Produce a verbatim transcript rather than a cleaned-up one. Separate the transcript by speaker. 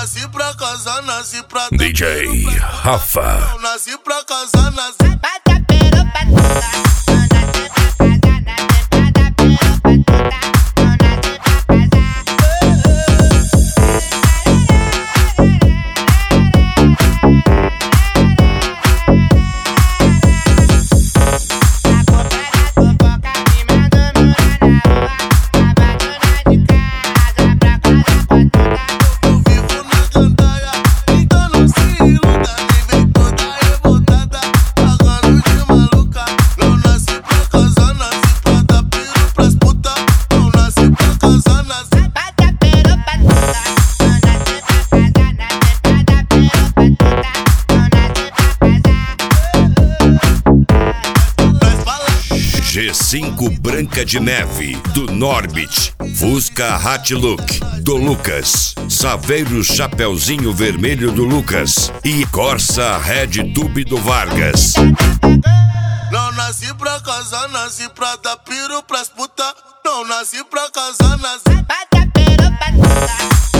Speaker 1: nasci pra casar, nasci pra
Speaker 2: D J Rafa.
Speaker 1: Não nasci pra casar, nasci
Speaker 2: G cinco Branca de Neve, do Norbit, Fusca Hatchlook, do Lucas, Saveiro Chapeuzinho Vermelho, do Lucas e Corsa Red Tube, do Vargas.
Speaker 1: Não nasci pra casar, nasci pra dar piro pras puta. Não nasci pra casar, nasci pra dar piro pras puta.